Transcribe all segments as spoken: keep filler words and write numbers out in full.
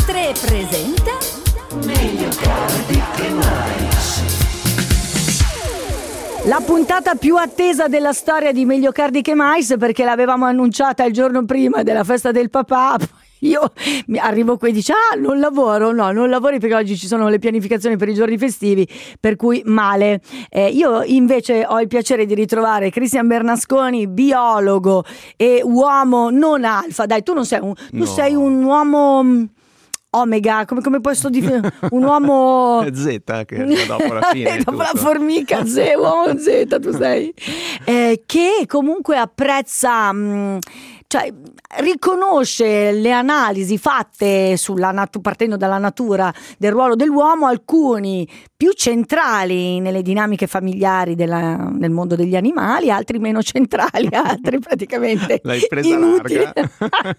tre presenta Meglio tardi che mai. la puntata più attesa della storia di Meglio Cardi che Mais, perché l'avevamo annunciata il giorno prima della festa del papà. Io mi arrivo qui e dico ah non lavoro, no non lavori perché oggi ci sono le pianificazioni per i giorni festivi, per cui male. Eh, io invece ho il piacere di ritrovare Cristian Bernasconi, biologo e uomo non alfa. Dai, tu non sei un, tu No. sei un uomo omega, come, come posso dire, un uomo Z che arriva dopo la fine. dopo la tutto. formica, Z, uomo Z, tu sei, eh, che comunque apprezza, mh, cioè riconosce le analisi fatte sulla natu- partendo dalla natura del ruolo dell'uomo, alcuni più centrali nelle dinamiche familiari della, nel mondo degli animali, altri meno centrali, altri praticamente L'hai presa inutili. larga.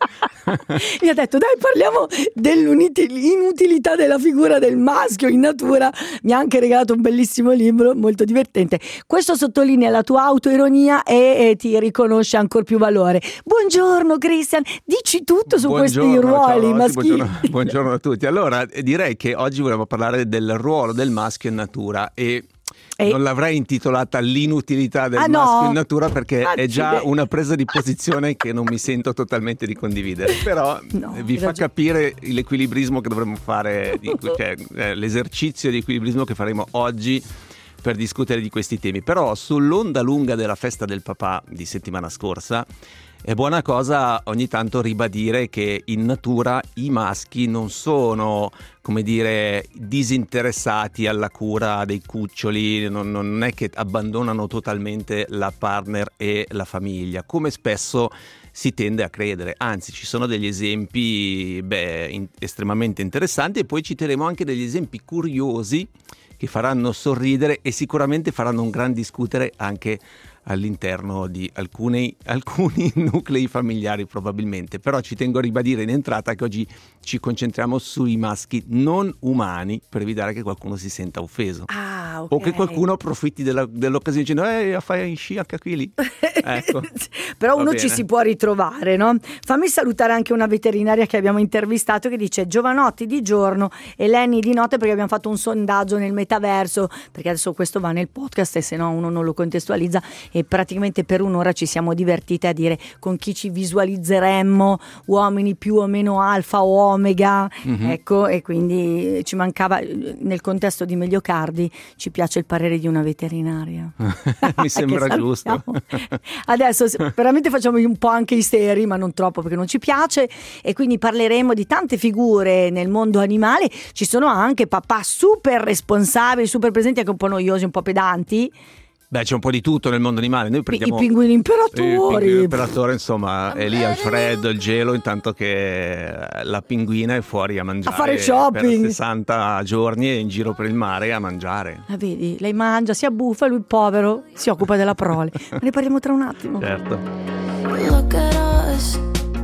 Mi ha detto dai parliamo dell'inutilità della figura del maschio in natura. Mi ha anche regalato un bellissimo libro molto divertente. Questo sottolinea la tua autoironia e, e ti riconosce ancor più valore. Buongiorno Cristian, dici tutto su questi Buongiorno, ruoli ciao, maschili. Buongiorno, buongiorno a tutti. Allora direi che oggi volevo parlare del ruolo del maschio in natura e E- non l'avrei intitolata l'inutilità del Ah, no? maschio in natura perché è già Accidenti. una presa di posizione che non mi sento totalmente di condividere, però No, vi hai fa ragione. capire l'equilibrismo che dovremmo fare, di, cioè eh, l'esercizio di equilibrismo che faremo oggi per discutere di questi temi. Però sull'onda lunga della festa del papà di settimana scorsa è buona cosa ogni tanto ribadire che in natura i maschi non sono, come dire, disinteressati alla cura dei cuccioli, non, non è che abbandonano totalmente la partner e la famiglia, come spesso si tende a credere. Anzi, ci sono degli esempi beh, in- estremamente interessanti, e poi citeremo anche degli esempi curiosi che faranno sorridere e sicuramente faranno un gran discutere anche all'interno di alcuni, alcuni nuclei familiari probabilmente. Però ci tengo a ribadire in entrata che oggi ci concentriamo sui maschi non umani, per evitare che qualcuno si senta offeso. Ah, ok. O che qualcuno approfitti della, dell'occasione dicendo eh fai sci anche qui lì. Ecco. Però Va uno bene. ci si può ritrovare, no? Fammi salutare anche una veterinaria che abbiamo intervistato che dice Giovanotti di giorno e Lenny di notte, perché abbiamo fatto un sondaggio nel metaverso, perché adesso questo va nel podcast e se no uno non lo contestualizza, e praticamente per un'ora ci siamo divertite a dire con chi ci visualizzeremmo, uomini più o meno alfa o omega, Mhm. ecco, e quindi ci mancava nel contesto di Meglio Cardi, ci piace il parere di una veterinaria. Mi sembra Che giusto. salutiamo. Adesso se- veramente facciamo un po' anche i seri, ma non troppo perché non ci piace, e quindi parleremo di tante figure nel mondo animale. Ci sono anche papà super responsabili, super presenti, anche un po' noiosi, un po' pedanti. Beh, c'è un po' di tutto nel mondo animale. Noi I prendiamo pinguini il imperatori. pinguino imperatore, insomma, è lì al freddo, il gelo, intanto che la pinguina è fuori a mangiare A fare shopping. per sessanta giorni e in giro per il mare a mangiare. Ah, vedi, lei mangia, si abbuffa e lui povero si occupa della prole. Ma ne parliamo tra un attimo. Certo. Look at us.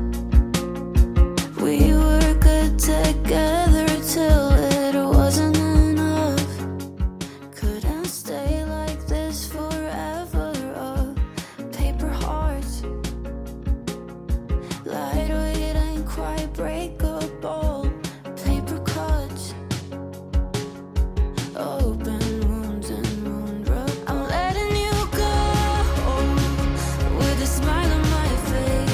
We were good together till it wasn't enough. Couldn't stay like this forever. Uh, paper hearts. Lightweight ain't quite breakable. Paper cuts. Open wounds and wound rub. I'm letting you go with a smile on my face.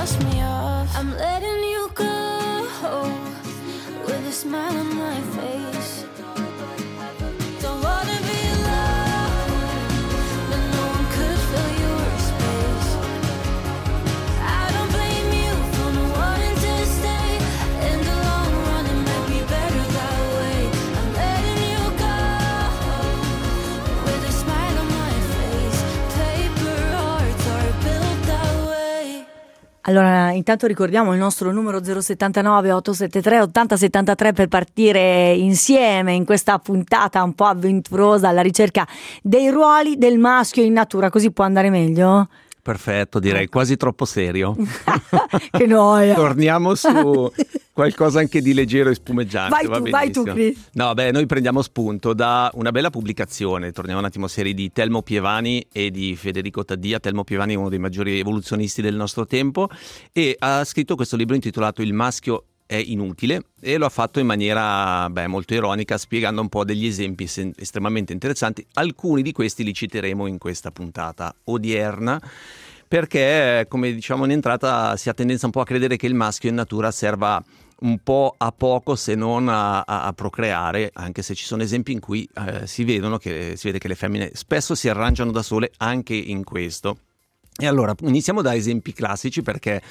dust me off. I'm letting you go with a smile on my face. Don't wanna be alone, but no one could fill your space. I don't blame you for not wanting to stay. In the long run it might be better that way. I'm letting you go with a smile on my face. Paper hearts are built that way. Allora, intanto ricordiamo il nostro numero zero settantanove ottocentosettantatré ottanta settantatré per partire insieme in questa puntata un po' avventurosa alla ricerca dei ruoli del maschio in natura, così può andare meglio? Perfetto, direi quasi troppo serio. Che noia. Torniamo su qualcosa anche di leggero e spumeggiante. Vai va tu, vai tu, benissimo. Chris. No, beh, noi prendiamo spunto da una bella pubblicazione. Torniamo un attimo serie di Telmo Pievani e di Federico Taddia. Telmo Pievani è uno dei maggiori evoluzionisti del nostro tempo e ha scritto questo libro intitolato Il maschio è inutile e lo ha fatto in maniera beh, molto ironica, spiegando un po' degli esempi sen- estremamente interessanti. Alcuni di questi li citeremo in questa puntata odierna, perché come diciamo in entrata si ha tendenza un po' a credere che il maschio in natura serva un po' a poco, se non a, a, a procreare, anche se ci sono esempi in cui eh, si vedono che si vede che le femmine spesso si arrangiano da sole anche in questo. E allora iniziamo da esempi classici, perché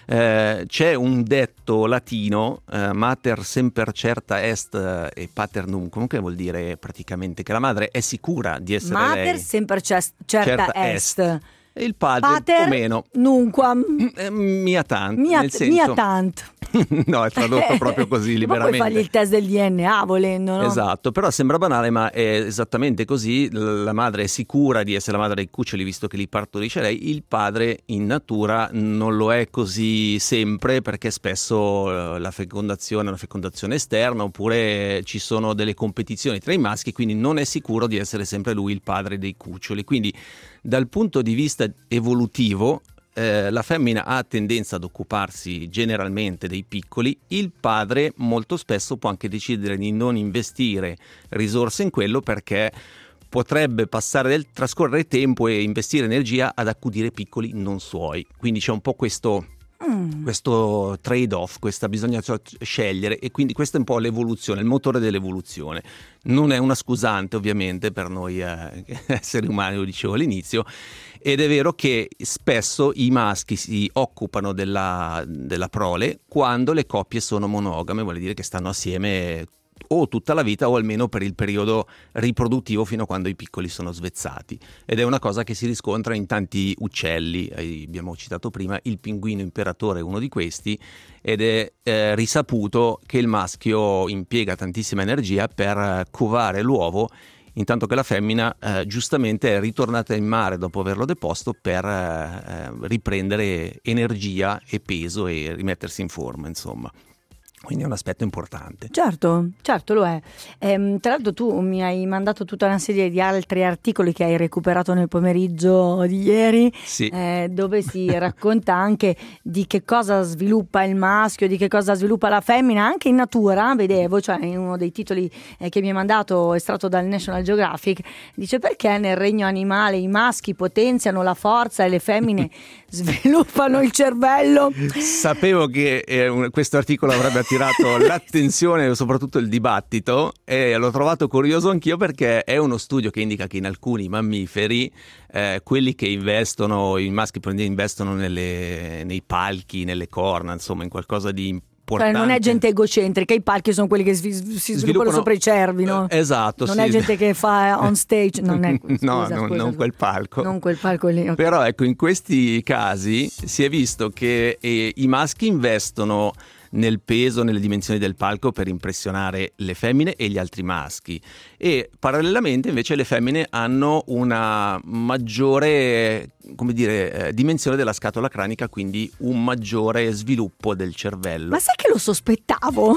eh, c'è un detto latino, eh, mater semper certa est eh, e pater nunquam, che vuol dire praticamente che la madre è sicura di essere Mater lei. sempre certa, certa est. est. E il padre Pater un po' meno. nunquam. Eh, mia tant, Mia, nel senso... mia tant. No, è tradotto proprio così liberamente. Ma puoi fargli il test del D N A volendo, no? Esatto, però sembra banale, ma è esattamente così. La madre è sicura di essere la madre dei cuccioli, visto che li partorisce lei. Il padre in natura non lo è così sempre, perché spesso la fecondazione è una fecondazione esterna, oppure ci sono delle competizioni tra i maschi, quindi non è sicuro di essere sempre lui il padre dei cuccioli. Quindi dal punto di vista evolutivo, Eh, la femmina ha tendenza ad occuparsi generalmente dei piccoli, il padre molto spesso può anche decidere di non investire risorse in quello, perché potrebbe passare del trascorrere tempo e investire energia ad accudire piccoli non suoi. Quindi c'è un po' questo Mm. questo trade-off, questa bisogna scegliere, e quindi questa è un po' l'evoluzione, il motore dell'evoluzione. Non è una scusante ovviamente per noi eh, esseri umani, lo dicevo all'inizio, ed è vero che spesso i maschi si occupano della, della prole quando le coppie sono monogame, vuol dire che stanno assieme o tutta la vita o almeno per il periodo riproduttivo fino a quando i piccoli sono svezzati, ed è una cosa che si riscontra in tanti uccelli. Abbiamo citato prima il pinguino imperatore, uno di questi, ed è eh, risaputo che il maschio impiega tantissima energia per covare l'uovo, intanto che la femmina eh, giustamente è ritornata in mare dopo averlo deposto per eh, riprendere energia e peso e rimettersi in forma, insomma. Quindi è un aspetto importante. Certo, certo lo è. Ehm, tra l'altro tu mi hai mandato tutta una serie di altri articoli che hai recuperato nel pomeriggio di ieri, sì. eh, dove si racconta anche di che cosa sviluppa il maschio, di che cosa sviluppa la femmina, anche in natura, vedevo, cioè in uno dei titoli eh, che mi hai mandato, estratto dal National Geographic, dice: perché nel regno animale i maschi potenziano la forza e le femmine sviluppano il cervello? Sapevo che eh, questo articolo avrebbe attirato l'attenzione e soprattutto il dibattito, e l'ho trovato curioso anch'io, perché è uno studio che indica che in alcuni mammiferi eh, quelli che investono, i maschi investono nelle, nei palchi, nelle corna, insomma in qualcosa di importante. Cioè non è gente egocentrica, i palchi sono quelli che si, si sviluppano, sviluppano sopra i cervi, no? Eh, esatto, non sì. è gente che fa on stage, non è scusa, no, scusa, non, scusa, non quel palco. Non quel palco lì. Okay. Però ecco, in questi casi si è visto che eh, i maschi investono nel peso, nelle dimensioni del palco per impressionare le femmine e gli altri maschi, e parallelamente invece le femmine hanno una maggiore, come dire, eh, dimensione della scatola cranica, quindi un maggiore sviluppo del cervello. Ma sai che lo sospettavo?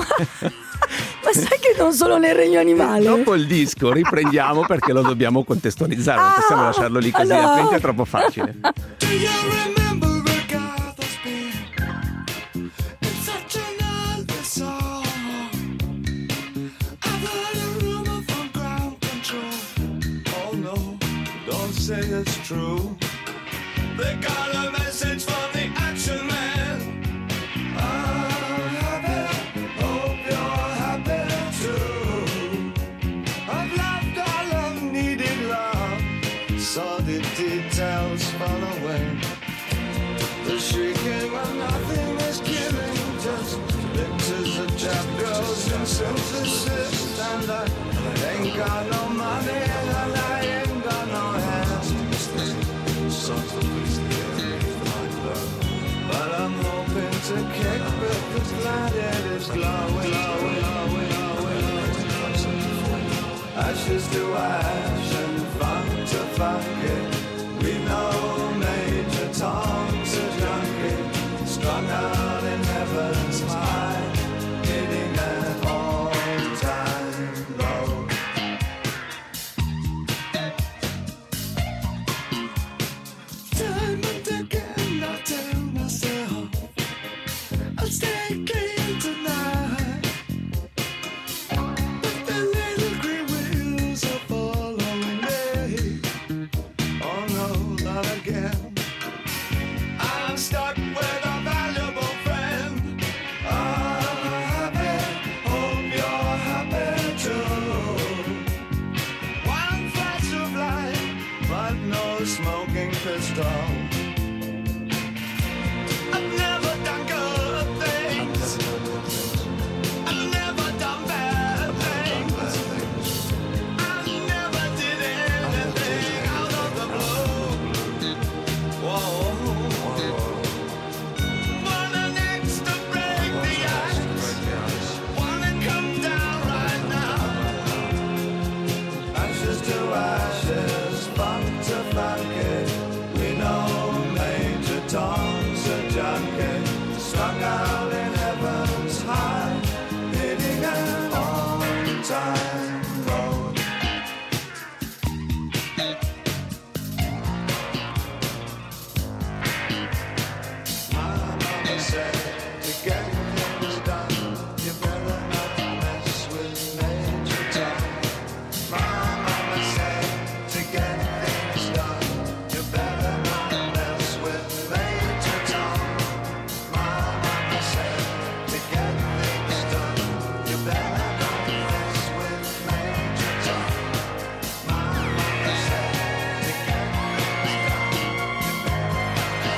Ma sai che non solo nel regno animale? Dopo il disco riprendiamo, perché lo dobbiamo contestualizzare, non possiamo lasciarlo lì così, no. altrimenti è troppo facile. Say it's true. They got a message from the action man. synthesis, and I ain't got no money, and I ain't got no hands. But I'm hoping to kick because planet is glowing, glowing, glowing, glowing. Ashes to ash and funk to funk it. We know Major Tom's a junkie, strung out in heaven's high, hitting an all-time low. Time and again I tell myself I'll stay clean tonight, but the little green wheels are following me. Oh no, not again. I'm stuck with a valuable friend. I'm happy, hope you're happy too. One flash of light, but no smoking pistol. I've never done good things. I've never done bad things. I never did anything out of the blue. Whoa. Wanna next to break the ice. Wanna come down right now. Ashes to ashes, funk to funky. We know Major Tom's a junkie, strung out in heaven's high, hitting an all-time low. My mama said to get things done, you better not mess with Major Tom. My mama said to get things done, you better not mess with Major Tom. My mama said to get things done, you better not mess with Major Tom. My mama said to get things done, you better not mess with Major Tom.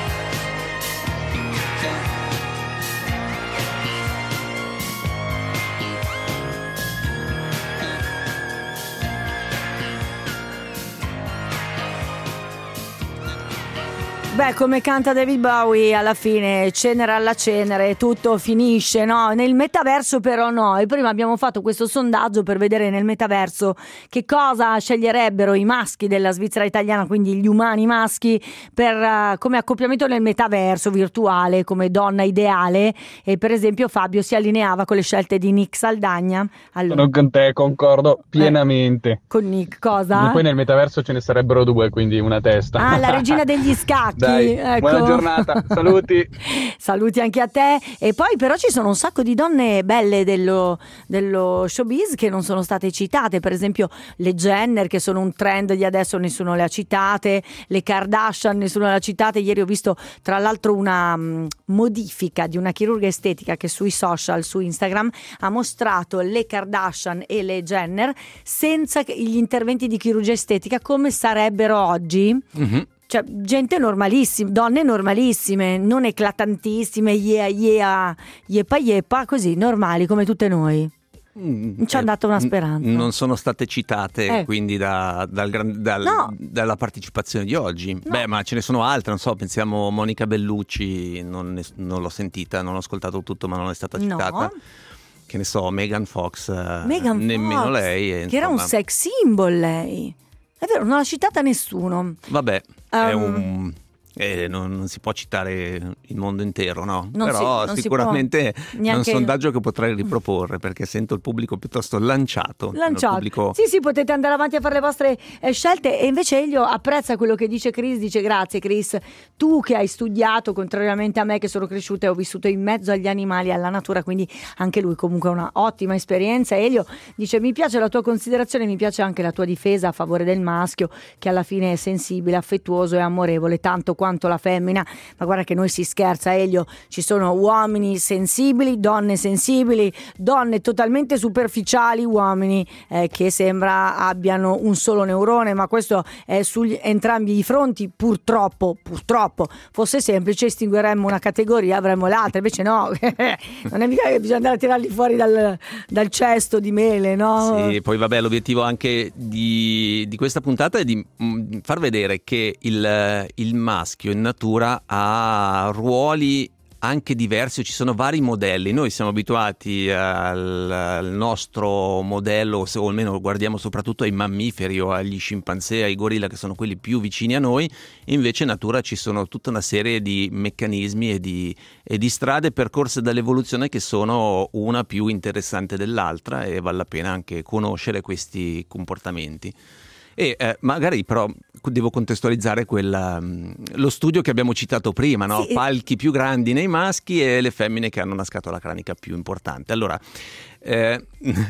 Beh, come canta David Bowie, alla fine cenere alla cenere, tutto finisce, no? Nel metaverso però no. E prima abbiamo fatto questo sondaggio per vedere nel metaverso che cosa sceglierebbero i maschi della Svizzera italiana, quindi gli umani maschi, per uh, come accoppiamento nel metaverso virtuale, come donna ideale. E per esempio Fabio si allineava con le scelte di Nick Saldagna. Allora, Sono con te, concordo pienamente. con Nick cosa? E poi nel metaverso ce ne sarebbero due, quindi una testa. Ah, la regina degli scacchi. Dai, ecco. buona giornata, saluti. Saluti anche a te. E poi però ci sono un sacco di donne belle dello, dello showbiz che non sono state citate, per esempio le Jenner, che sono un trend di adesso, nessuno le ha citate, le Kardashian, nessuno le ha citate. Ieri ho visto tra l'altro una mh, modifica di una chirurga estetica che sui social, su Instagram, ha mostrato le Kardashian e le Jenner senza gli interventi di chirurgia estetica come sarebbero oggi. Mhm. Cioè, gente normalissima, donne normalissime, non eclatantissime, yeah, yeah, yepa, yepa, così, normali come tutte noi. Mm, Ci ha eh, dato una n- speranza. Non sono state citate Eh. quindi da- dal gran- dal- No. dalla partecipazione di oggi. Beh, ma ce ne sono altre, non so, pensiamo Monica Bellucci, non, ne- non l'ho sentita, non ho ascoltato tutto, ma non è stata No. citata. Che ne so, Megan Fox, eh, Megan nemmeno Fox, lei. e, che era un insomma, sex symbol lei. È vero, non l'ha citata nessuno. Vabbè, è Um, un... eh, non, non si può citare il mondo intero, no? Non si- Però non si sicuramente può è un neanche- sondaggio che potrei riproporre, perché sento il pubblico piuttosto lanciato. Il Lanciato. pubblico... Sì, sì, potete andare avanti a fare le vostre eh, scelte. E invece Elio apprezza quello che dice Chris, dice grazie Chris, tu che hai studiato, contrariamente a me che sono cresciuta e ho vissuto in mezzo agli animali e alla natura, quindi anche lui comunque ha una ottima esperienza. Elio dice mi piace la tua considerazione, mi piace anche la tua difesa a favore del maschio, che alla fine è sensibile, affettuoso e amorevole tanto quanto quanto la femmina, ma guarda che noi si scherza, Elio, ci sono uomini sensibili, donne sensibili, donne totalmente superficiali, uomini eh, che sembra abbiano un solo neurone, ma questo è sugli entrambi i fronti, purtroppo, purtroppo. Fosse semplice estingueremmo una categoria, avremmo l'altra, invece no, non è mica che bisogna andare a tirarli fuori dal, dal cesto di mele, no? Sì, poi vabbè, l'obiettivo anche di, di questa puntata è di mh, far vedere che il, il maschio in natura ha ruoli anche diversi, ci sono vari modelli. Noi siamo abituati al, al nostro modello, o almeno lo guardiamo soprattutto ai mammiferi o agli scimpanzé, ai gorilla, che sono quelli più vicini a noi. Invece in natura ci sono tutta una serie di meccanismi e di, e di strade percorse dall'evoluzione che sono una più interessante dell'altra, e vale la pena anche conoscere questi comportamenti. E eh, magari però devo contestualizzare quella, lo studio che abbiamo citato prima, no? Sì. Palchi più grandi nei maschi e le femmine che hanno una scatola cranica più importante. Allora, eh,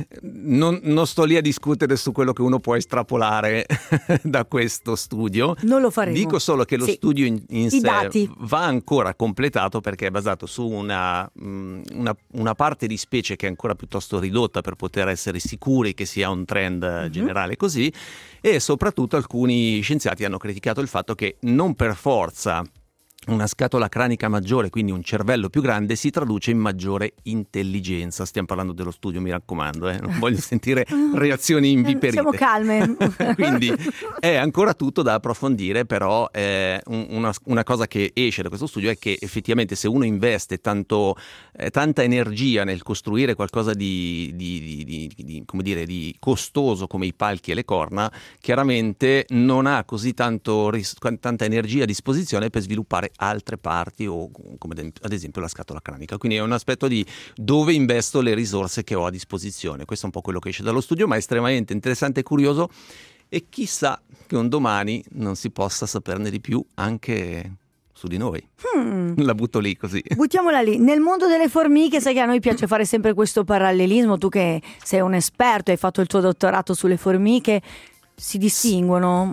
non, non sto lì a discutere su quello che uno può estrapolare da questo studio. Non lo faremo. Dico solo che lo Sì. studio in, in I sé dati. va ancora completato, perché è basato su una, mh, una, una parte di specie che è ancora piuttosto ridotta per poter essere sicuri che sia un trend Mm-hmm. generale così, e soprattutto alcuni scienziati hanno criticato il fatto che non per forza una scatola cranica maggiore, quindi un cervello più grande, si traduce in maggiore intelligenza. Stiamo parlando dello studio, mi raccomando, eh? Non voglio sentire reazioni inviperite. Siamo calme. Quindi è ancora tutto da approfondire, però eh, una, una cosa che esce da questo studio è che effettivamente se uno investe tanto, eh, tanta energia nel costruire qualcosa di, di, di, di, di, come dire, di costoso come i palchi e le corna, chiaramente non ha così tanto, tanta energia a disposizione per sviluppare altre parti, o come ad esempio la scatola cranica. Quindi è un aspetto di dove investo le risorse che ho a disposizione. Questo è un po' quello che esce dallo studio, ma è estremamente interessante e curioso, e chissà che un domani non si possa saperne di più anche su di noi. Hmm. La butto lì così. Buttiamola lì. Nel mondo delle formiche, sai che a noi piace fare sempre questo parallelismo, tu che sei un esperto, hai fatto il tuo dottorato sulle formiche, si distinguono?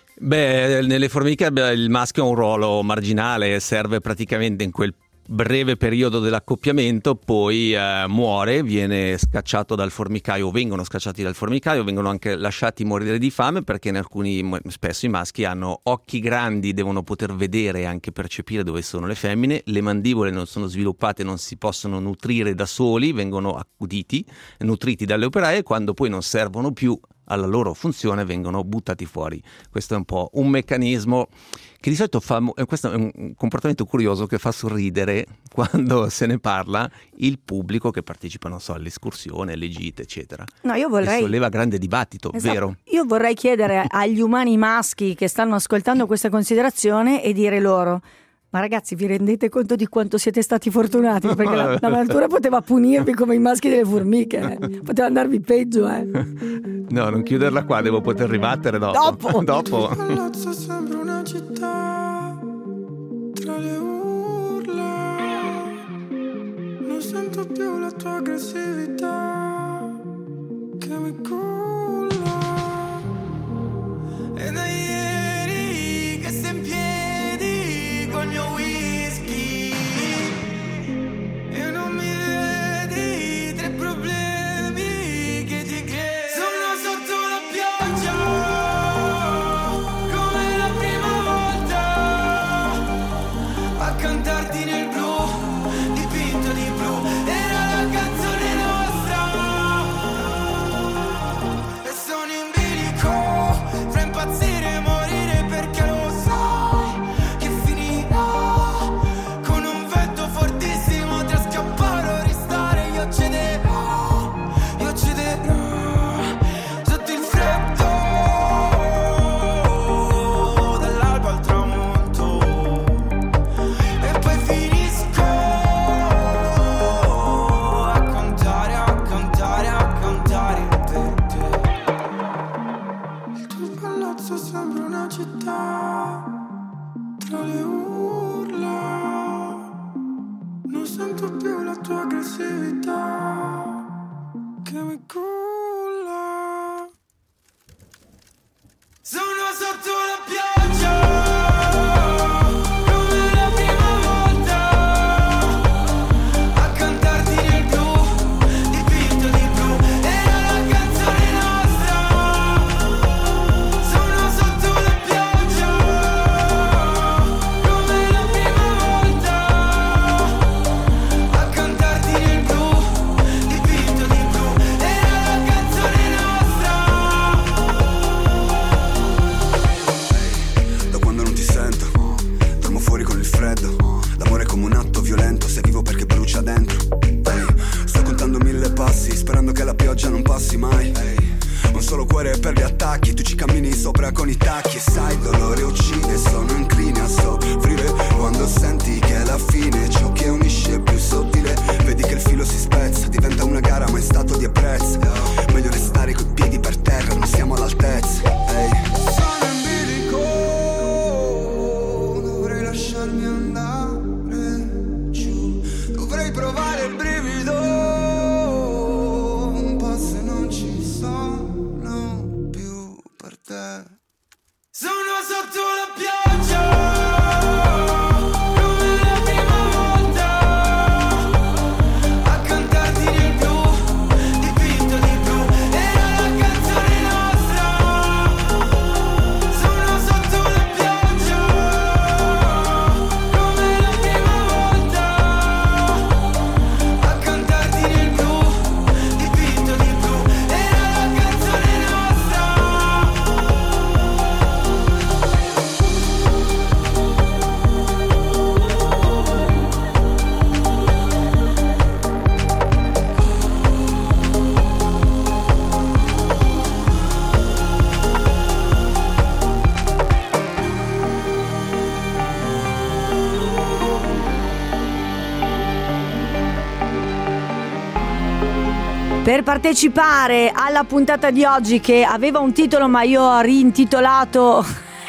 Beh, nelle formiche il maschio ha un ruolo marginale, serve praticamente in quel breve periodo dell'accoppiamento, poi eh, muore, viene scacciato dal formicaio, vengono scacciati dal formicaio, vengono anche lasciati morire di fame, perché in alcuni, spesso i maschi hanno occhi grandi, devono poter vedere e anche percepire dove sono le femmine, le mandibole non sono sviluppate, non si possono nutrire da soli, vengono accuditi, nutriti dalle operaie, quando poi non servono più alla loro funzione vengono buttati fuori. Questo è un po' un meccanismo che di solito fa, questo è un comportamento curioso che fa sorridere quando se ne parla il pubblico che partecipa, non so, all'escursione, alle gite, eccetera. No, io vorrei... E solleva grande dibattito, Esatto. vero? Io vorrei chiedere agli umani maschi che stanno ascoltando questa considerazione e dire loro: ma ragazzi, vi rendete conto di quanto siete stati fortunati? Perché la, la natura poteva punirvi come i maschi delle formiche, eh. Poteva andarvi peggio, eh. No, non chiuderla qua, devo poter ribattere dopo. Dopo. Dopo. Palazzo sembra una città tra le urla, non sento più la tua aggressività che mi culla, e da ieri che sei in piedi col mio whisky e non mi vedi tre problemi che ti crei. Sono sotto la pioggia come la prima volta, a cantarti nel blu, dipinto di blu, era la canzone nostra, e sono in bilico fra impazzire e morire, perché lo sai che finirà con un vento fortissimo tra scappare o restare. Io cederò, io cederò sotto il freddo dall'alba al tramonto, e poi finisco a cantare, a cantare, a cantare per te. Il tuo palazzo sembra una città tra le urla, non sento più la tua aggressività che mi culla. Sono sotto la pioggia lento, se vivo perché brucia dentro. Ehi, sto contando mille passi, sperando che la pioggia non passi mai. Ehi, un solo cuore per gli attacchi, tu ci cammini sopra con i tacchi. E sai, il dolore uccide, sono incline a soffrire quando senti che è la fine. Ciò che unisce è più sottile, vedi che il filo si spezza, diventa una gara ma è stato di apprezzo. Meglio restare coi piedi per terra, non siamo all'altezza. Ehi, sono in bilico, dovrei lasciarmi andare giù, dovrei provare il brivido, un po' se non ci sono più per te. Sono sotto la pioggia, come la prima volta, a cantarti nel blu, dipinto di blu, era la canzone nostra. Sono sotto la pioggia, come la prima volta, a cantarti nel blu, dipinto di blu, era la canzone nostra. Per partecipare alla puntata di oggi, che aveva un titolo ma io ho rintitolato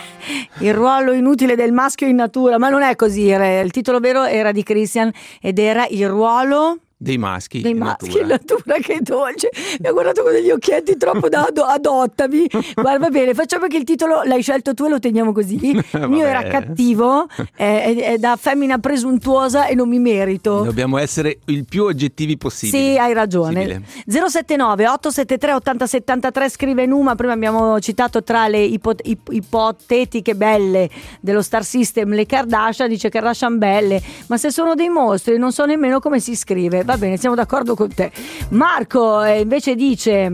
Il ruolo inutile del maschio in natura, ma non è così, il titolo vero era di Christian ed era Il ruolo dei maschi dei in maschi in natura. natura. Che dolce, mi ha guardato con degli occhietti troppo da ado- adottami. Guarda, va bene, facciamo che il titolo l'hai scelto tu e lo teniamo così. Il mio Vabbè. era cattivo, è, è- è da femmina presuntuosa e non mi merito. Dobbiamo essere il più oggettivi possibile. Sì, hai ragione. Possibile. zero sette nove otto sette tre otto zero sette tre, scrive Numa. Prima abbiamo citato tra le ipo- ip- ipotetiche belle dello Star System le Kardashian, dice Kardashian belle, ma se sono dei mostri non so nemmeno come si scrive. Va bene, siamo d'accordo con te. Marco eh, invece dice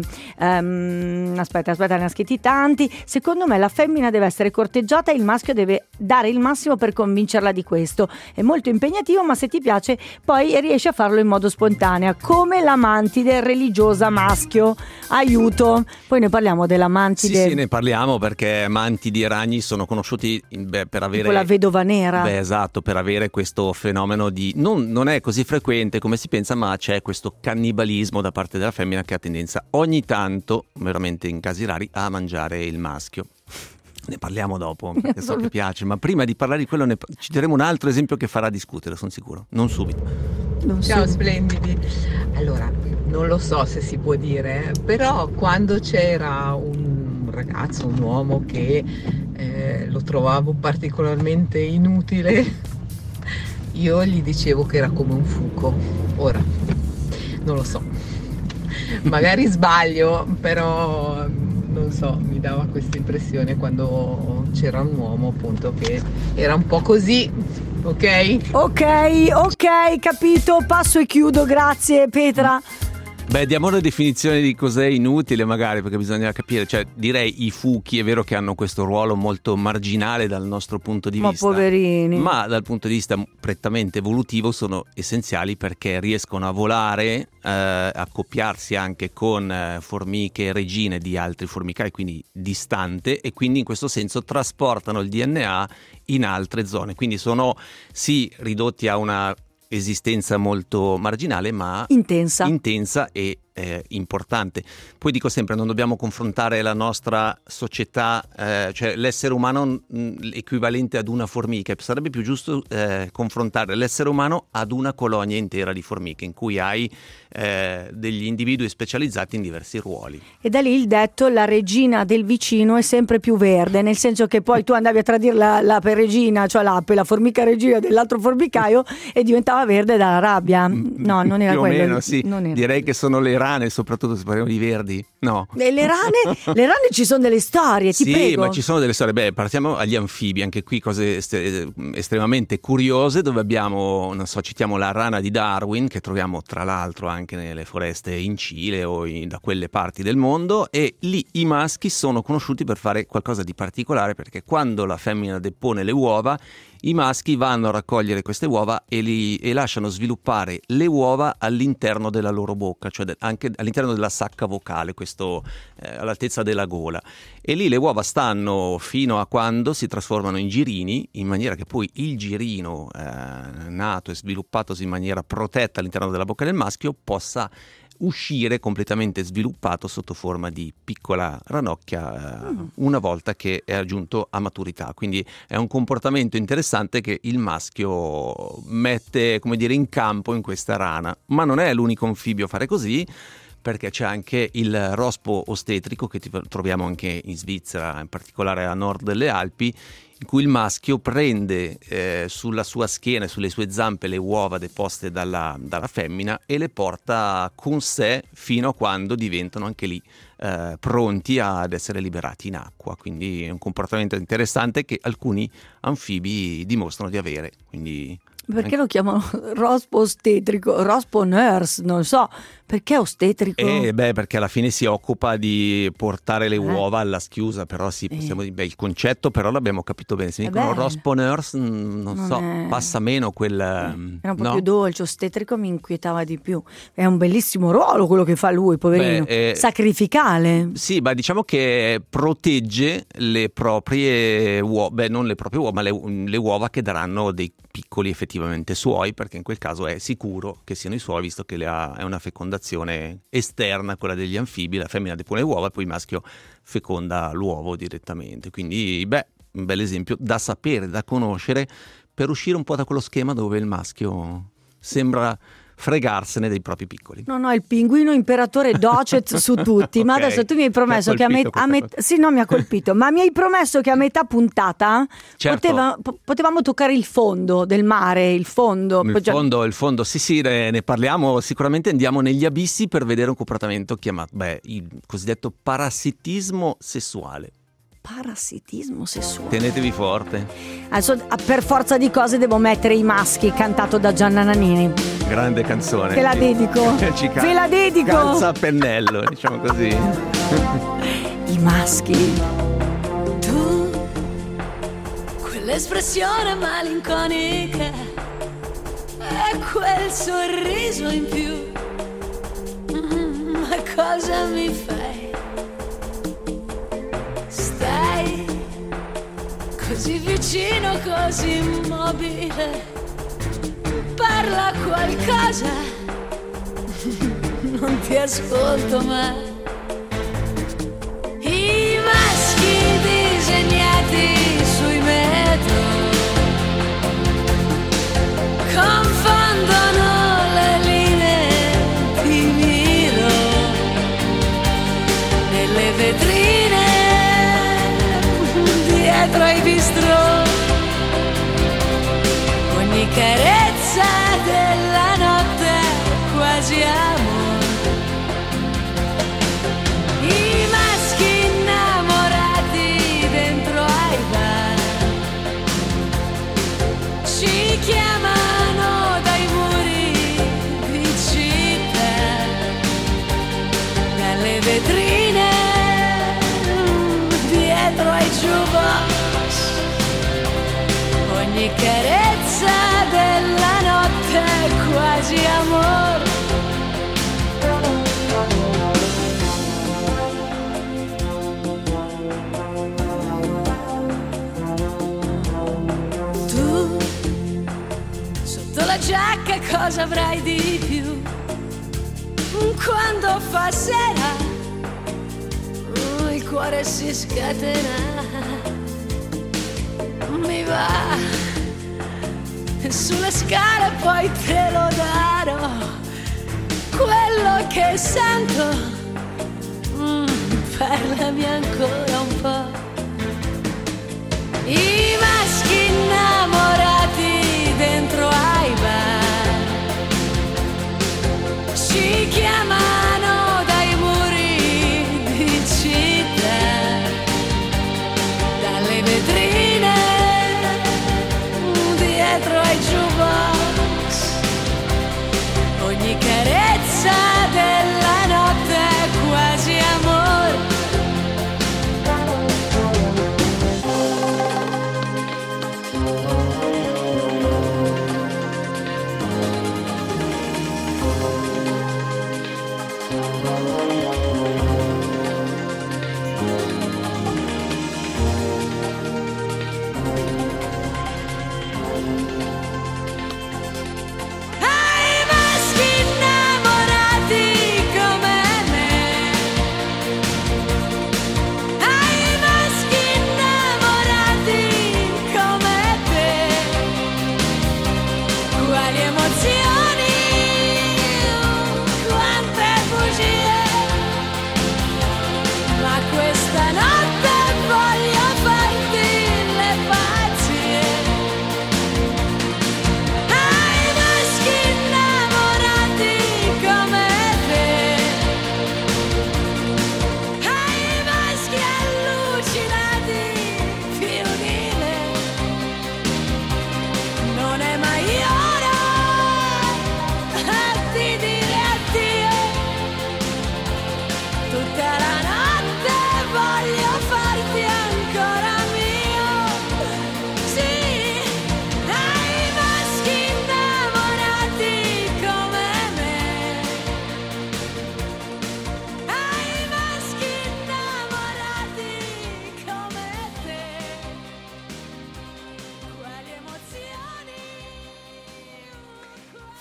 ehm, aspetta, aspetta, ne ha scritti tanti. Secondo me la femmina deve essere corteggiata e il maschio deve dare il massimo per convincerla di questo. È molto impegnativo, ma se ti piace poi riesci a farlo in modo spontaneo, come la mantide religiosa maschio. Aiuto. Poi ne parliamo della Sì, mantide, sì, ne parliamo perché mantidi e ragni sono conosciuti in- beh, per avere tipo la vedova nera. Beh, esatto, per avere questo fenomeno di non, non è così frequente come si pensa, ma c'è questo cannibalismo da parte della femmina che ha tendenza ogni tanto, veramente in casi rari, a mangiare il maschio. Ne parliamo dopo, perché so che piace, ma prima di parlare di quello ne citeremo un altro esempio che farà discutere, sono sicuro. Non subito. Non so. Ciao splendidi. Allora, non lo so se si può dire, eh, però quando c'era un ragazzo, un uomo che eh, lo trovavo particolarmente inutile, io gli dicevo che era come un fuco. Ora, non lo so, magari sbaglio, però non so, mi dava questa impressione quando c'era un uomo appunto che era un po' così, ok? Ok, ok, capito, passo e chiudo, grazie Petra. Beh, diamo una definizione di cos'è inutile magari, perché bisogna capire, cioè direi i fuchi è vero che hanno questo ruolo molto marginale dal nostro punto di Ma vista, poverini. ma dal punto di vista prettamente evolutivo sono essenziali perché riescono a volare, eh, accoppiarsi anche con eh, formiche regine di altri formicai, quindi distante, e quindi in questo senso trasportano il D N A in altre zone, quindi sono sì ridotti a una esistenza molto marginale ma Intensa. intensa e eh, importante. Poi dico sempre, non dobbiamo confrontare la nostra società, eh, cioè l'essere umano mh, equivalente ad una formica. Sarebbe più giusto eh, confrontare l'essere umano ad una colonia intera di formiche in cui hai eh, degli individui specializzati in diversi ruoli. E da lì il detto la regina del vicino è sempre più verde, nel senso che poi tu andavi a tradire la, la regina, cioè l'ape, la formica regina dell'altro formicaio e diventava verde dalla rabbia. No, non era più quello. o meno, sì. Non era. Direi che sono le rane, soprattutto se parliamo di verdi. No. E le rane, le rane ci sono delle storie, ti sì, prego. ma ci sono delle storie. Beh, partiamo agli anfibi, anche qui cose est- estremamente curiose, dove abbiamo, non so, citiamo la rana di Darwin, che troviamo tra l'altro anche nelle foreste in Cile o in- da quelle parti del mondo, e lì i maschi sono conosciuti per fare qualcosa di particolare, perché quando la femmina depone le uova, i maschi vanno a raccogliere queste uova e, li, e lasciano sviluppare le uova all'interno della loro bocca, cioè de- anche all'interno della sacca vocale, questo eh, all'altezza della gola. E lì le uova stanno fino a quando si trasformano in girini, in maniera che poi il girino eh, nato e sviluppatosi in maniera protetta all'interno della bocca del maschio possa uscire completamente sviluppato sotto forma di piccola ranocchia eh, mm. una volta che è raggiunto a maturità. Quindi è un comportamento interessante che il maschio mette, come dire, in campo in questa rana. Ma non è l'unico anfibio a fare così, perché c'è anche il rospo ostetrico che troviamo anche in Svizzera, in particolare a nord delle Alpi, in cui il maschio prende eh, sulla sua schiena e sulle sue zampe le uova deposte dalla, dalla femmina e le porta con sé fino a quando diventano anche lì eh, pronti ad essere liberati in acqua. Quindi è un comportamento interessante che alcuni anfibi dimostrano di avere. Quindi perché lo chiamano rospo ostetrico? Rospo nurse, non so, perché ostetrico? Eh, beh, perché alla fine si occupa di portare le uova alla schiusa, però sì, possiamo dire, beh, il concetto però l'abbiamo capito bene. Se mi dicono rospo nurse, non, non so, è... passa meno quel... Era un po' no? più dolce, ostetrico mi inquietava di più. È un bellissimo ruolo quello che fa lui, poverino, beh, eh, sacrificale. Sì, ma diciamo che protegge le proprie uova, beh, non le proprie uova, ma le, le uova che daranno dei piccoli effettivamente suoi, perché in quel caso è sicuro che siano i suoi, visto che le ha, è una fecondazione esterna, quella degli anfibi. La femmina depone le uova e poi il maschio feconda l'uovo direttamente. Quindi, beh, un bel esempio da sapere, da conoscere, per uscire un po' da quello schema dove il maschio sembra fregarsene dei propri piccoli. No, no, il pinguino imperatore docet su tutti. Okay. Ma adesso tu mi hai promesso che a metà met- sì, no, mi ha colpito, ma mi hai promesso che a metà puntata certo. poteva, po- potevamo toccare il fondo del mare, il fondo. Il Poggia- fondo, il fondo, sì, sì, ne, ne parliamo. Sicuramente andiamo negli abissi per vedere un comportamento chiamato, beh, il cosiddetto parassitismo sessuale. Parassitismo sessuale. Tenetevi forte. Adesso per forza di cose devo mettere I maschi, cantato da Gianna Nannini. Grande canzone. Te la dedico. Ci cal- Te la dedico. Calza a pennello, diciamo così. I maschi. Tu, quell'espressione malinconica e quel sorriso in più. Mm, ma cosa mi fai? Stai così vicino, così immobile. Parla qualcosa, non ti ascolto mai. I maschi disegnati sui metro confondono le linee, ti miro nelle vetrine dietro ai bistrò. Ogni carezza della notte è quasi amore. I maschi innamorati dentro ai bar ci chiamano dai muri di città, dalle vetrine dietro ai jukebox. Ogni carezza della notte è quasi amore. Tu, sotto la giacca cosa avrai di più? Quando fa sera, il cuore si scatena. Mi va sulle scale, poi te lo darò. Quello che sento, mm, parlami ancora un po'. I maschi innamorati dentro ai bar ci chiamano dai muri di città, dalle vetrine dietro ai jukebox. Ogni carezza della notte è quasi amore.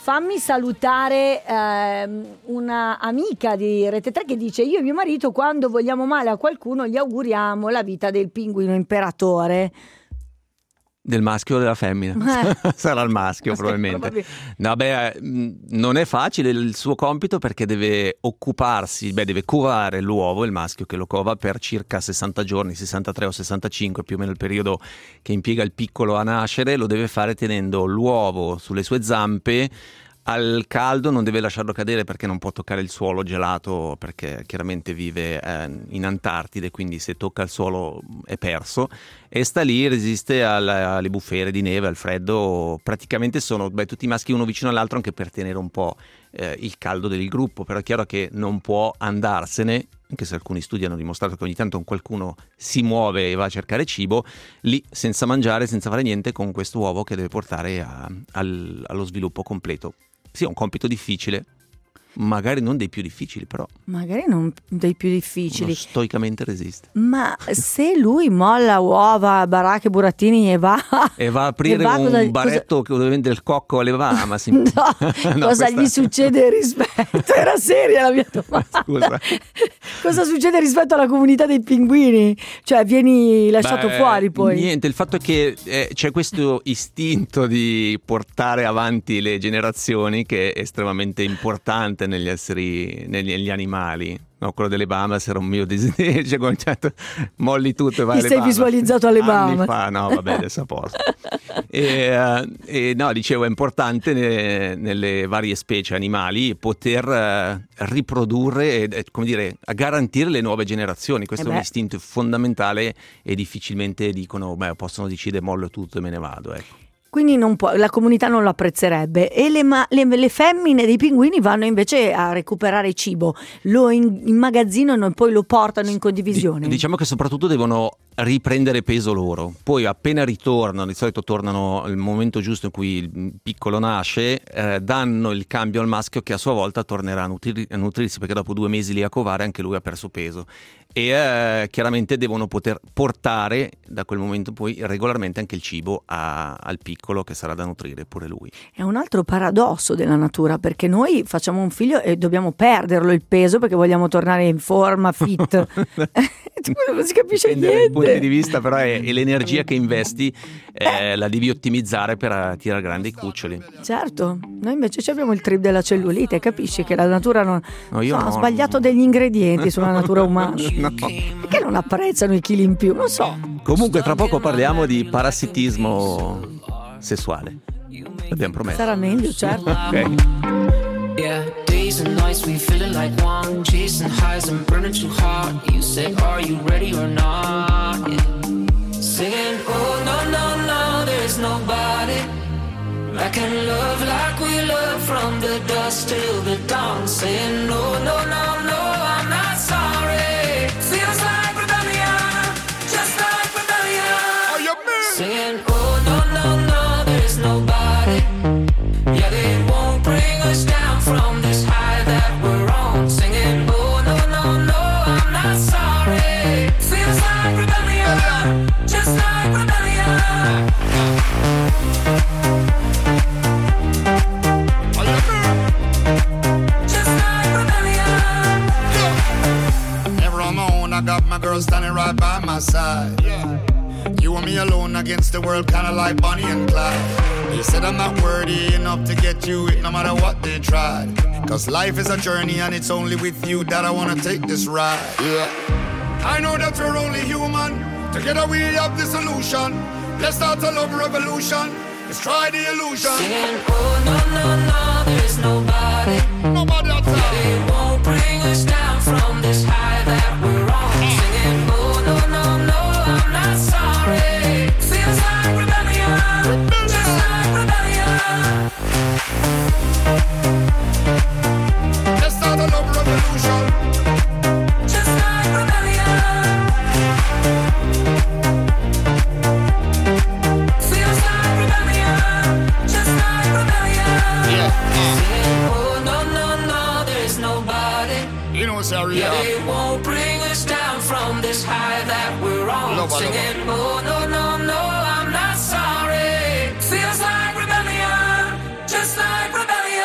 fammi salutare ehm, una amica di Rete tre che dice: io e mio marito quando vogliamo male a qualcuno gli auguriamo la vita del pinguino imperatore. Del maschio o della femmina? Eh. Sarà il maschio probabilmente. Probabil- No, beh, mh, non è facile il suo compito perché deve occuparsi, beh, deve covare l'uovo, il maschio che lo cova per circa sessanta giorni, sessantatré o sessantacinque, più o meno il periodo che impiega il piccolo a nascere. Lo deve fare tenendo l'uovo sulle sue zampe al caldo, non deve lasciarlo cadere perché non può toccare il suolo gelato, perché chiaramente vive eh, in Antartide, quindi se tocca il suolo è perso, e sta lì, resiste al- alle bufere di neve, al freddo. Praticamente sono beh, tutti maschi uno vicino all'altro, anche per tenere un po' eh, il caldo del gruppo, però è chiaro che non può andarsene, anche se alcuni studi hanno dimostrato che ogni tanto qualcuno si muove e va a cercare cibo, lì senza mangiare, senza fare niente, con questo uovo che deve portare a- al- allo sviluppo completo. Sì, è un compito difficile, magari non dei più difficili, però Magari non dei più difficili. uno stoicamente resiste. Ma se lui molla uova, baracche, burattini e va E va a aprire e va, un cosa- baretto che dove vende il cocco alle Bahamas. No, No, cosa questa- gli succede rispetto? Era seria la mia domanda. Scusa. Cosa succede rispetto alla comunità dei pinguini? Cioè, vieni lasciato Beh, fuori poi. Niente, il fatto è che eh, c'è questo istinto di portare avanti le generazioni che è estremamente importante negli esseri, negli, negli animali. No, quello delle Bahamas era un mio desiderio, cioè, come certo, molli tutto e vai Ti alle sei Bahamas. visualizzato alle Anni Bahamas. fa, no, vabbè, adesso a posto. E, eh, e no, dicevo, è importante ne- nelle varie specie animali poter eh, riprodurre e, e, come dire, a garantire le nuove generazioni. Questo Eh è un beh. istinto fondamentale e difficilmente dicono, beh, possono decidere mollo tutto e me ne vado, ecco. Quindi non può, la comunità non lo apprezzerebbe. E le, ma- le- le femmine dei pinguini vanno invece a recuperare cibo, lo in- immagazzinano e poi lo portano in condivisione. Di- diciamo che soprattutto devono riprendere peso loro, poi appena ritornano, di solito tornano al momento giusto in cui il piccolo nasce, eh, danno il cambio al maschio che a sua volta tornerà a, nutri- a nutrirsi, perché dopo due mesi lì a covare anche lui ha perso peso, e eh, chiaramente devono poter portare da quel momento poi regolarmente anche il cibo a- al piccolo, che sarà da nutrire pure lui. È un altro paradosso della natura, perché noi facciamo un figlio e dobbiamo perderlo il peso perché vogliamo tornare in forma, fit. Tu non si capisce Dipende dai punti niente. di vista, però è, è l'energia che investi, eh, la devi ottimizzare per eh, tirare grandi i cuccioli. Certo, noi invece ci abbiamo il trip della cellulite, capisci che la natura non... No, io no, ha no. sbagliato degli ingredienti sulla natura umana. No. Perché non apprezzano i chili in più? Non so. Comunque tra poco parliamo di parassitismo sessuale. L'abbiamo promesso. Sarà meglio, certo. Ok. Yeah, days and nights we feeling like one, chasing highs and burning too hard. You say, are you ready or not? Yeah. Saying, oh no no no, there's nobody that can love like we love from the dusk till the dawn. Saying, no no no no, I'm not sorry. Feels like rebellion, just like rebellion. Saying, oh no no no, there's nobody. Yeah, they won't bring us down from this high that we're on. Singing, oh no no no, I'm not sorry. Feels like rebellion, just like rebellion. Just like rebellion. Never on my own, I got my girl standing right by my side. You and me alone against the world, kinda like Bonnie and Clyde. They said I'm not worthy enough to get you it, no matter what they tried. Cause life is a journey and it's only with you that I wanna take this ride. Yeah. I know that we're only human, together we have the solution. Let's start a love revolution, let's try the illusion. Saying, oh no no no, there's nobody. Nobody outside. They won't bring us down from this high that we're on. Singing, oh no no no, I'm not sorry. Feels like rebellion, just like rebellion. Let's start a love revolution. Just like rebellion. Feels like rebellion, just like rebellion. Yeah. Saying, oh no no no, there's nobody. You know, sorry, Yeah, yeah. they won't bring us down from this high that we're on. Loba, loba. Singing, oh no no no, I'm not sorry. Feels like rebellion, just like rebellion.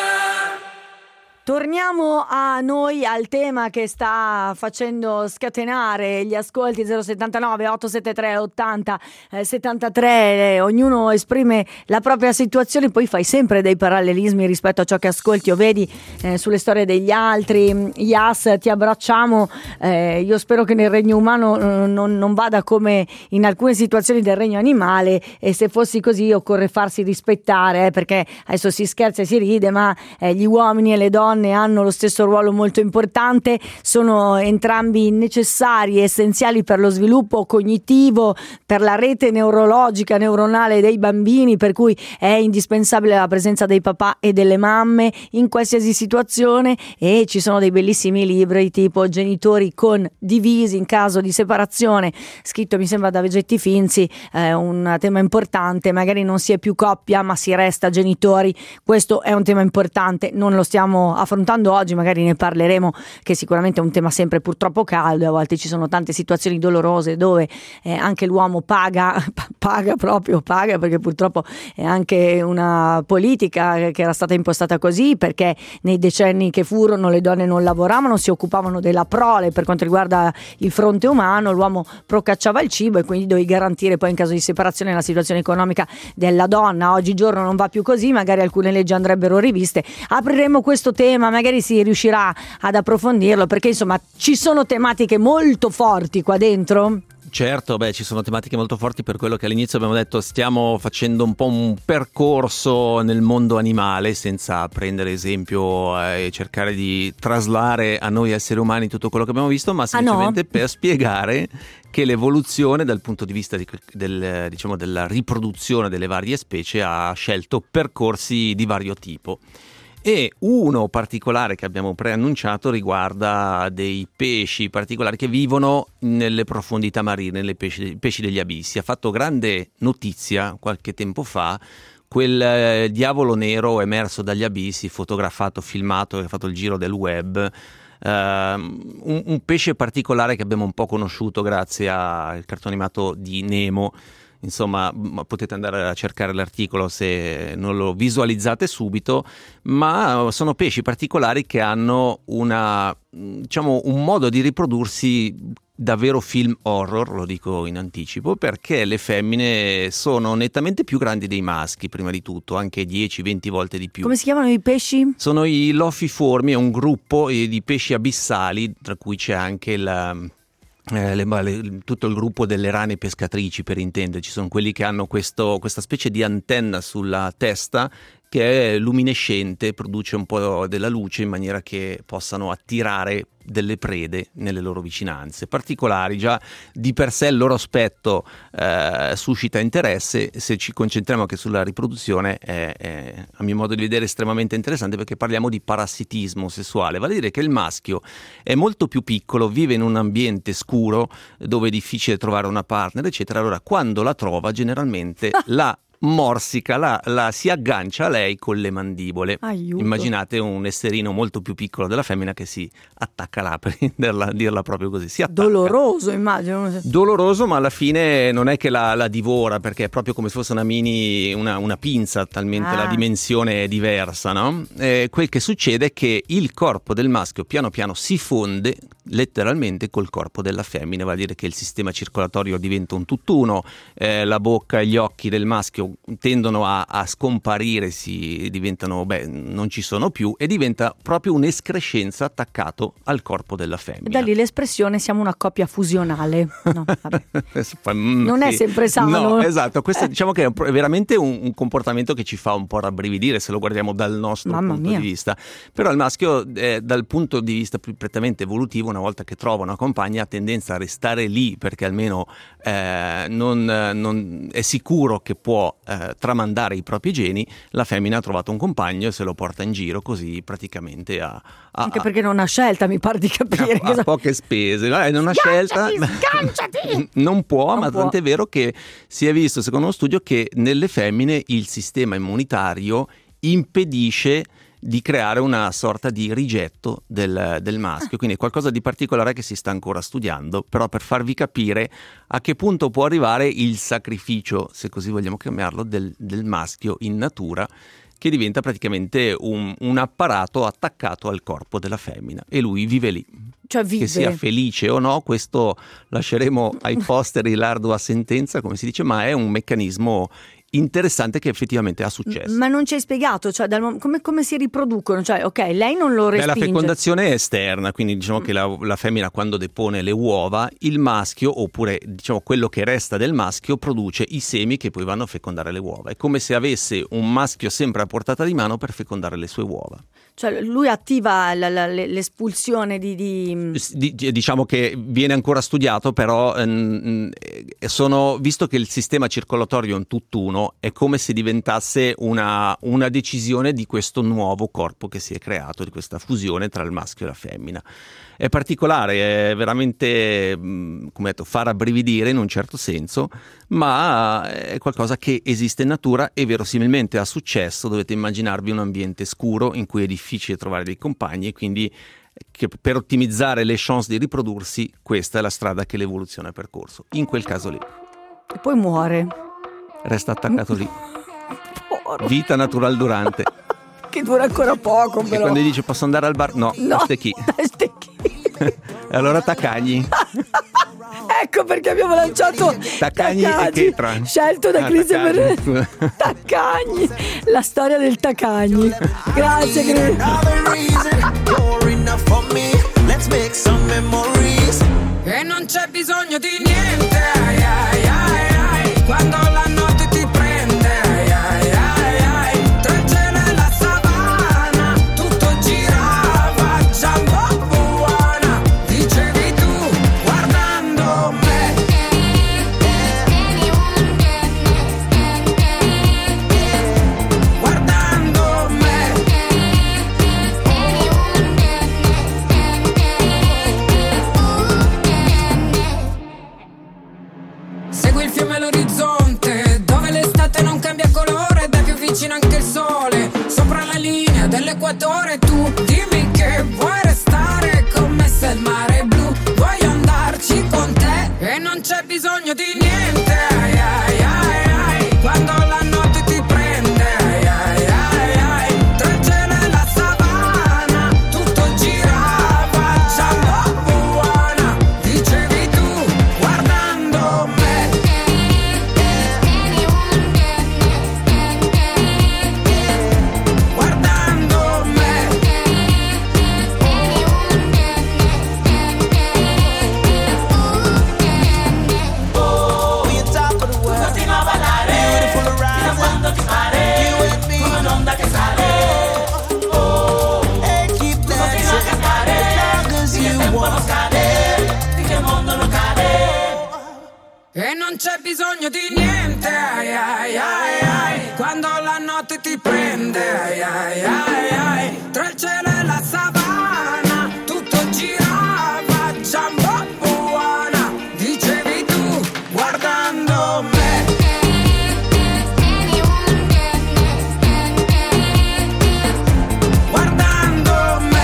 Torniamo a noi, al tema che sta facendo scatenare gli ascolti. Zero settantanove ottocentosettantatré ottanta settantatré, eh, ognuno esprime la propria situazione, poi fai sempre dei parallelismi rispetto a ciò che ascolti o vedi eh, sulle storie degli altri. Yas, ti abbracciamo, eh, io spero che nel regno umano eh, non, non vada come in alcune situazioni del regno animale, e se fossi così occorre farsi rispettare, eh, perché adesso si scherza e si ride, ma eh, gli uomini e le donne hanno lo stesso ruolo molto importante, sono entrambi necessari, essenziali per lo sviluppo cognitivo, per la rete neurologica, neuronale dei bambini, per cui è indispensabile la presenza dei papà e delle mamme in qualsiasi situazione. E ci sono dei bellissimi libri tipo Genitori condivisi in caso di separazione, scritto mi sembra da Vegetti Finzi, eh, un tema importante, magari non si è più coppia ma si resta genitori, questo è un tema importante, non lo stiamo affrontando oggi, magari ne parleremo, che sicuramente è un tema sempre purtroppo caldo, a volte ci sono tante situazioni dolorose dove eh, anche l'uomo paga, paga proprio, paga, perché purtroppo è anche una politica che era stata impostata così, perché nei decenni che furono le donne non lavoravano, si occupavano della prole per quanto riguarda il fronte umano, l'uomo procacciava il cibo e quindi dovevi garantire poi in caso di separazione la situazione economica della donna. Oggigiorno non va più così, magari alcune leggi andrebbero riviste, apriremo questo tema, magari si riuscirà ad approfondirlo, perché insomma ci sono tematiche molto forti qua dentro. Certo, beh, ci sono tematiche molto forti, per quello che all'inizio abbiamo detto stiamo facendo un po' un percorso nel mondo animale senza prendere esempio eh, e cercare di traslare a noi esseri umani tutto quello che abbiamo visto, ma semplicemente ah, no? per spiegare che l'evoluzione dal punto di vista di, del, diciamo, della riproduzione delle varie specie ha scelto percorsi di vario tipo. E uno particolare che abbiamo preannunciato riguarda dei pesci particolari che vivono nelle profondità marine, nei pesci, pesci degli abissi. Ha fatto grande notizia qualche tempo fa quel eh, diavolo nero emerso dagli abissi, fotografato, filmato, che ha fatto il giro del web. Uh, un, un pesce particolare che abbiamo un po' conosciuto grazie al cartone animato di Nemo. Insomma, potete andare a cercare l'articolo se non lo visualizzate subito, ma sono pesci particolari che hanno una, diciamo, un modo di riprodursi davvero film horror, lo dico in anticipo, perché le femmine sono nettamente più grandi dei maschi, prima di tutto, anche dieci venti volte di più. Come si chiamano i pesci? Sono i lofiformi, è un gruppo di pesci abissali, tra cui c'è anche la... Eh, le, le, tutto il gruppo delle rane pescatrici, per intenderci. Sono quelli che hanno questo, questa specie di antenna sulla testa che è luminescente, produce un po' della luce in maniera che possano attirare delle prede nelle loro vicinanze. Particolari, già di per sé il loro aspetto eh, suscita interesse. Se ci concentriamo anche sulla riproduzione è, è a mio modo di vedere estremamente interessante, perché parliamo di parassitismo sessuale, vale a dire che il maschio è molto più piccolo, vive in un ambiente scuro dove è difficile trovare una partner eccetera, allora quando la trova generalmente la morsica, la, la si aggancia a lei con le mandibole. Aiuto. Immaginate un esserino molto più piccolo della femmina che si attacca là, per dirla, dirla proprio così, si attacca. Doloroso, immagino. Doloroso, ma alla fine non è che la, la divora, perché è proprio come se fosse una mini, una, una pinza, talmente ah. la dimensione è diversa, no? Eh, quel che succede è che il corpo del maschio piano piano si fonde letteralmente col corpo della femmina, vale a dire che il sistema circolatorio diventa un tutt'uno, eh, la bocca e gli occhi del maschio tendono a, a scomparire, si diventano, beh, non ci sono più, e diventa proprio un'escrescenza attaccato al corpo della femmina. Da lì l'espressione siamo una coppia fusionale. No, vabbè. mm, non sì. è sempre sano. No, esatto, questo eh. diciamo che è veramente un, un comportamento che ci fa un po' rabbrividire se lo guardiamo dal nostro Mamma punto mia. di vista. Però il maschio, eh, dal punto di vista più prettamente evolutivo, una volta che trova una compagna ha tendenza a restare lì, perché almeno eh, non, non è sicuro che può eh, tramandare i propri geni. La femmina ha trovato un compagno e se lo porta in giro così praticamente a, a anche perché non ha scelta, mi pare di capire. a, a poche spese, eh, non ha scelta, sganciati! non può, Non ma può. tant'è vero che si è visto secondo uno studio che nelle femmine il sistema immunitario impedisce di creare una sorta di rigetto del, del maschio, quindi è qualcosa di particolare che si sta ancora studiando, però per farvi capire a che punto può arrivare il sacrificio, se così vogliamo chiamarlo, del, del maschio in natura, che diventa praticamente un, un apparato attaccato al corpo della femmina e lui vive lì. Cioè vive. Che sia felice o no, questo lasceremo ai posteri l'ardua sentenza, come si dice, ma è un meccanismo interessante che effettivamente ha successo. Ma non ci hai spiegato, cioè, dal, come, come si riproducono? Cioè, ok, lei non lo respinge. Beh, la fecondazione è esterna, quindi diciamo che la, la femmina quando depone le uova, il maschio, oppure diciamo quello che resta del maschio, produce i semi che poi vanno a fecondare le uova. È come se avesse un maschio sempre a portata di mano per fecondare le sue uova. Cioè lui attiva la, la, l'espulsione di, di... di... Diciamo che viene ancora studiato, però ehm, sono, visto che il sistema circolatorio è un tutt'uno, è come se diventasse una, una decisione di questo nuovo corpo che si è creato, di questa fusione tra il maschio e la femmina. È particolare, è veramente, come detto, fa rabbrividire in un certo senso, ma è qualcosa che esiste in natura e verosimilmente ha successo. Dovete immaginarvi un ambiente scuro in cui è difficile trovare dei compagni e quindi che per ottimizzare le chance di riprodursi questa è la strada che l'evoluzione ha percorso, in quel caso lì. E poi muore. Resta attaccato lì. Vita natural durante. Che dura ancora poco, però. E quando gli dice posso andare al bar? No, no, stecchi. stecchi. E allora taccagni. Ecco perché abbiamo lanciato Taccagni, Taccagni e Chetra. Scelto da ah, Chris Taccagni, per Taccagni. La storia del Taccagni. Grazie Chris. E non c'è bisogno di niente, ai, ai, ai, ai, quando la notte ti prende, ai, ai, ai, ai, tra il cielo e la savana, tutto girava, Jumbo buona, dicevi tu, guardando me. Guardando me. Segui il fiume all'orizzonte, dove l'estate non cambia colore, da più vicino anche il sole, sopra la linea dell'equatore. Tu dimmi che vuoi restare con me se il mare è blu, vuoi andarci con te e non c'è bisogno di niente, ai, ai, ai, ai, quando la notte ti prende, ai, ai, ai, ai, tra il cielo e la savana, tutto girava, Jumbo buona, dicevi tu, guardando me. Guardando me. Oh, you're top of the world. Continua a ballare. Beautiful horizon. Quando ti pare. You and me. Come un'onda che sale. Oh, and keep dancing. Continua a cantare. As long as you want. Finché il mondo non cade. E non c'è bisogno di niente, ai, ai, ai, ai, quando la notte ti prende, ai, ai, ai, ai, tra il cielo e la savana, tutto girava, Jumbo buona, dicevi tu, guardando me. Guardando me.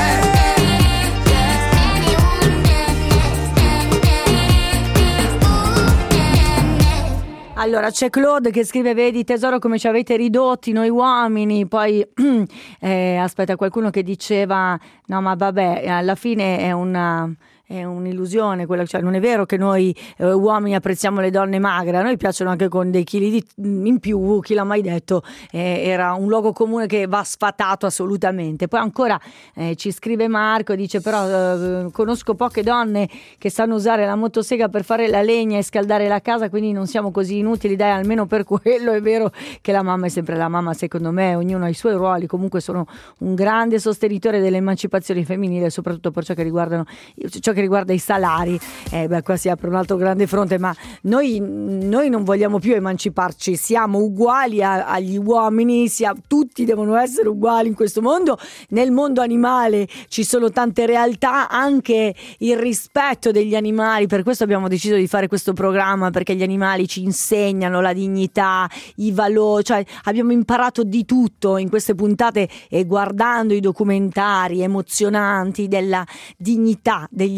Allora c'è Claude che scrive: vedi tesoro come ci avete ridotti noi uomini. Poi eh, aspetta, qualcuno che diceva no ma vabbè, alla fine è una è un'illusione quella, cioè non è vero che noi eh, uomini apprezziamo le donne magre, a noi piacciono anche con dei chili di, in più, chi l'ha mai detto, eh, era un luogo comune che va sfatato assolutamente. Poi ancora eh, ci scrive Marco, dice però eh, conosco poche donne che sanno usare la motosega per fare la legna e scaldare la casa, quindi non siamo così inutili, dai, almeno per quello. È vero che la mamma è sempre la mamma, secondo me ognuno ha i suoi ruoli. Comunque sono un grande sostenitore dell'emancipazione femminile, soprattutto per ciò che riguardano ciò che riguarda i salari. Eh, beh, qua si apre un altro grande fronte, ma noi, noi non vogliamo più emanciparci, siamo uguali a, agli uomini, sia, tutti devono essere uguali in questo mondo. Nel mondo animale ci sono tante realtà, anche il rispetto degli animali, per questo abbiamo deciso di fare questo programma, perché gli animali ci insegnano la dignità, i valori, cioè abbiamo imparato di tutto in queste puntate, e guardando i documentari emozionanti della dignità degli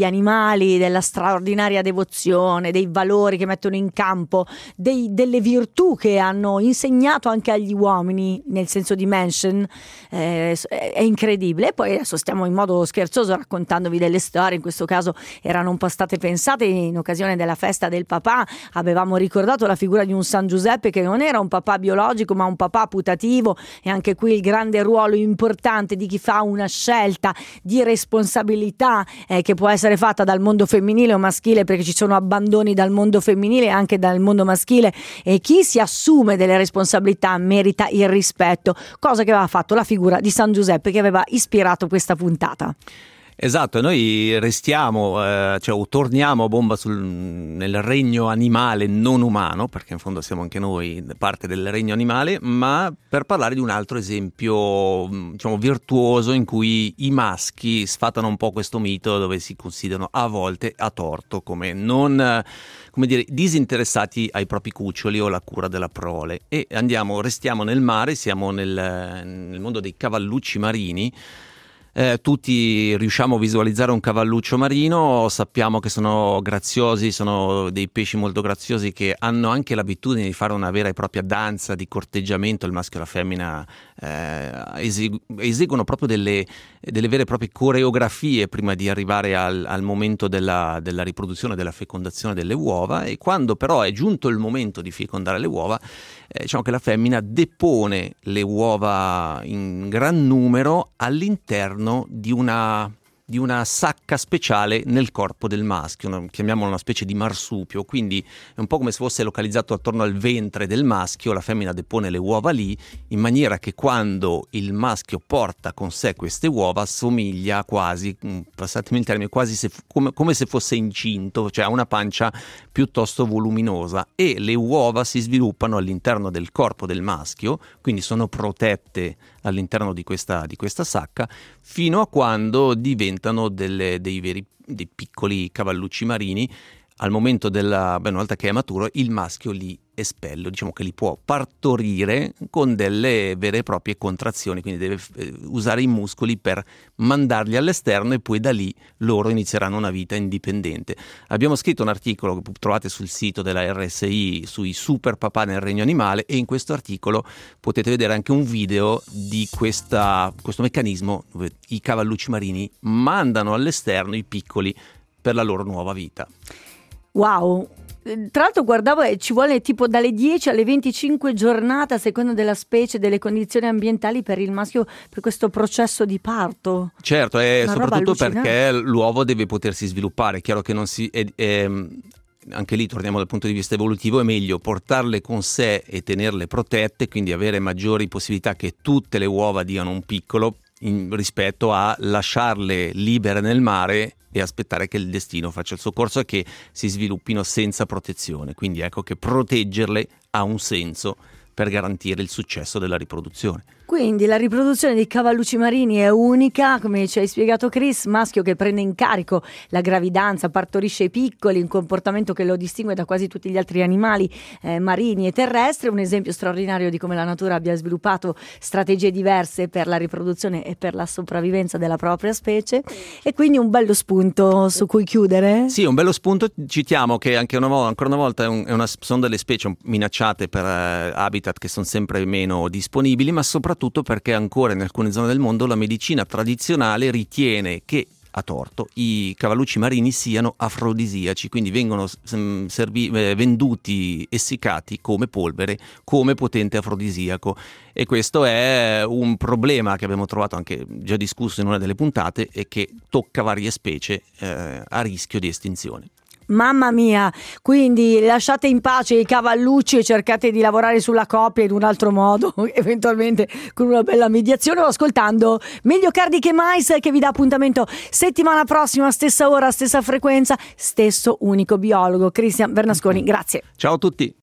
animali, della straordinaria devozione, dei valori che mettono in campo, dei- delle virtù che hanno insegnato anche agli uomini, nel senso di mention, eh, è è incredibile. E poi adesso stiamo in modo scherzoso raccontandovi delle storie, in questo caso erano un po' state pensate in occasione della festa del papà. Avevamo ricordato la figura di un San Giuseppe che non era un papà biologico ma un papà putativo, e anche qui il grande ruolo importante di chi fa una scelta di responsabilità eh, che può essere fatta dal mondo femminile o maschile, perché ci sono abbandoni dal mondo femminile e anche dal mondo maschile, e chi si assume delle responsabilità merita il rispetto, cosa che aveva fatto la figura di San Giuseppe che aveva ispirato questa puntata. Esatto, e noi restiamo, eh, cioè o torniamo a bomba sul, nel regno animale non umano, perché in fondo siamo anche noi parte del regno animale, ma per parlare di un altro esempio, diciamo, virtuoso in cui i maschi sfatano un po' questo mito, dove si considerano a volte a torto come non, come dire, disinteressati ai propri cuccioli o alla cura della prole. E andiamo, restiamo nel mare, siamo nel, nel mondo dei cavallucci marini. Eh, tutti riusciamo a visualizzare un cavalluccio marino, sappiamo che sono graziosi, sono dei pesci molto graziosi che hanno anche l'abitudine di fare una vera e propria danza di corteggiamento. Il maschio e la femmina eh, esegu- eseguono proprio delle, delle vere e proprie coreografie prima di arrivare al, al momento della, della riproduzione, della fecondazione delle uova, e quando però è giunto il momento di fecondare le uova, eh, diciamo che la femmina depone le uova in gran numero all'interno di una, di una sacca speciale nel corpo del maschio, una, chiamiamola una specie di marsupio, quindi è un po' come se fosse localizzato attorno al ventre del maschio. La femmina depone le uova lì, in maniera che quando il maschio porta con sé queste uova somiglia quasi, passatemi il termine, quasi se, come, come se fosse incinto, cioè ha una pancia piuttosto voluminosa, e le uova si sviluppano all'interno del corpo del maschio, quindi sono protette all'interno di questa, di questa sacca, fino a quando diventano delle, dei veri dei piccoli cavallucci marini. Al momento della, beh, una volta che è maturo, il maschio li espelle, diciamo che li può partorire con delle vere e proprie contrazioni, quindi deve eh, usare i muscoli per mandarli all'esterno, e poi da lì loro inizieranno una vita indipendente. Abbiamo scritto un articolo che trovate sul sito della R S I sui super papà nel regno animale, e in questo articolo potete vedere anche un video di questa, questo meccanismo dove i cavallucci marini mandano all'esterno i piccoli per la loro nuova vita. Wow! Tra l'altro guardavo e ci vuole tipo dalle dieci alle venticinque giornate a seconda della specie, delle condizioni ambientali per il maschio, per questo processo di parto. Certo, è Una roba soprattutto allucinante. perché l'uovo deve potersi sviluppare. È chiaro che non si è, è, anche lì torniamo dal punto di vista evolutivo, è meglio portarle con sé e tenerle protette, quindi avere maggiori possibilità che tutte le uova diano un piccolo, in, rispetto a lasciarle libere nel mare e aspettare che il destino faccia il suo corso e che si sviluppino senza protezione. Quindi ecco che proteggerle ha un senso per garantire il successo della riproduzione. Quindi la riproduzione dei cavallucci marini è unica, come ci hai spiegato Chris, maschio che prende in carico la gravidanza, partorisce i piccoli, un comportamento che lo distingue da quasi tutti gli altri animali eh, marini e terrestri, un esempio straordinario di come la natura abbia sviluppato strategie diverse per la riproduzione e per la sopravvivenza della propria specie, e quindi un bello spunto su cui chiudere. Sì, un bello spunto. Citiamo che anche una volta, ancora una volta è un, è una, sono delle specie minacciate per eh, habitat che sono sempre meno disponibili, ma soprattutto perché ancora in alcune zone del mondo la medicina tradizionale ritiene che, a torto, i cavallucci marini siano afrodisiaci, quindi vengono servi- venduti essiccati come polvere, come potente afrodisiaco, e questo è un problema che abbiamo trovato anche già discusso in una delle puntate e che tocca varie specie eh, a rischio di estinzione. Mamma mia, quindi lasciate in pace i cavallucci e cercate di lavorare sulla coppia in un altro modo, eventualmente con una bella mediazione o ascoltando Meglio Cardi che Mais, che vi dà appuntamento settimana prossima, stessa ora, stessa frequenza, stesso unico biologo. Cristian Bernasconi, grazie. Ciao a tutti.